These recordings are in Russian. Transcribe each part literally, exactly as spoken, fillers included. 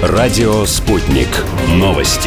Радио «Спутник». Новости.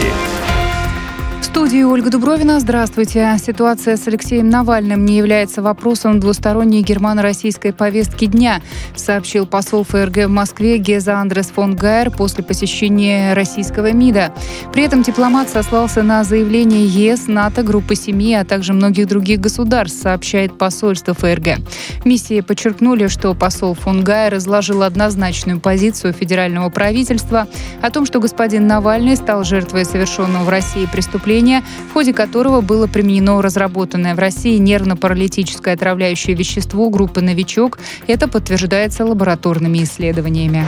В студии Ольга Дубровина. Здравствуйте. Ситуация с Алексеем Навальным не является вопросом двусторонней германо-российской повестки дня, сообщил посол ФРГ в Москве Геза Андрес фон Гайер после посещения российского МИДа. При этом дипломат сослался на заявление ЕС, НАТО, Группы Семи, а также многих других государств, сообщает посольство ФРГ. В миссии подчеркнули, что посол фон Гайер изложил однозначную позицию федерального правительства о том, что господин Навальный стал жертвой совершенного в России преступления, в ходе которого было применено разработанное в России нервно-паралитическое отравляющее вещество группы «Новичок». Это подтверждается лабораторными исследованиями.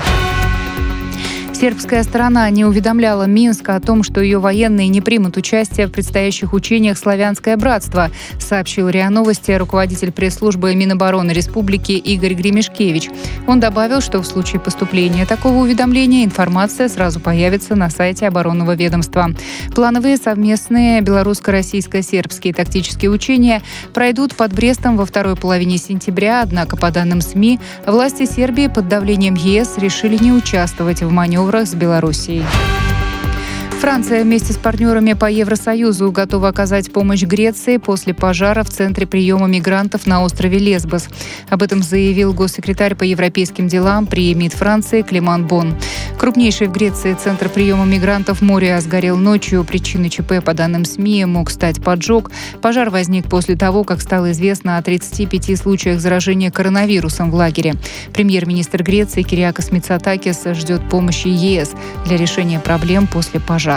Сербская сторона не уведомляла Минск о том, что ее военные не примут участие в предстоящих учениях «Славянское братство», сообщил РИА Новости руководитель пресс-службы Минобороны Республики Игорь Гремишкевич. Он добавил, что в случае поступления такого уведомления информация сразу появится на сайте оборонного ведомства. Плановые совместные белорусско-российско-сербские тактические учения пройдут под Брестом во второй половине сентября, однако, по данным СМИ, власти Сербии под давлением ЕС решили не участвовать в маневрах с Белоруссией. Франция вместе с партнерами по Евросоюзу готова оказать помощь Греции после пожара в центре приема мигрантов на острове Лесбос. Об этом заявил госсекретарь по европейским делам при МИД Франции Климан Бон. Крупнейший в Греции центр приема мигрантов Мориа сгорел ночью. Причиной ЧП, по данным СМИ, мог стать поджог. Пожар возник после того, как стало известно о тридцати пяти случаях заражения коронавирусом в лагере. Премьер-министр Греции Кириакос Мицотакис ждет помощи ЕС для решения проблем после пожара.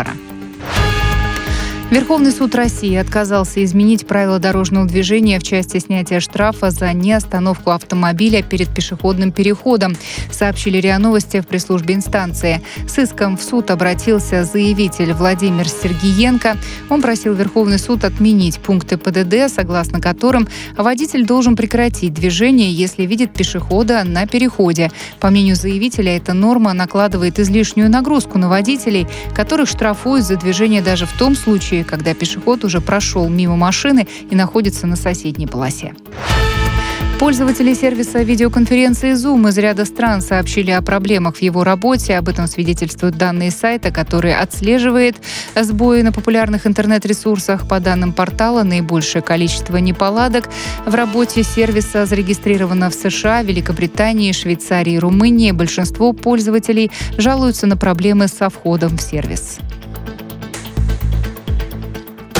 Верховный суд России отказался изменить правила дорожного движения в части снятия штрафа за неостановку автомобиля перед пешеходным переходом, сообщили РИА Новости в пресс-службе инстанции. С иском в суд обратился заявитель Владимир Сергиенко. Он просил Верховный суд отменить пункты ПДД, согласно которым водитель должен прекратить движение, если видит пешехода на переходе. По мнению заявителя, эта норма накладывает излишнюю нагрузку на водителей, которых штрафуют за движение даже в том случае, когда пешеход уже прошел мимо машины и находится на соседней полосе. Пользователи сервиса видеоконференции Zoom из ряда стран сообщили о проблемах в его работе. Об этом свидетельствуют данные сайта, который отслеживает сбои на популярных интернет-ресурсах. По данным портала, наибольшее количество неполадок в работе сервиса зарегистрировано в США, Великобритании, Швейцарии и Румынии. Большинство пользователей жалуются на проблемы со входом в сервис.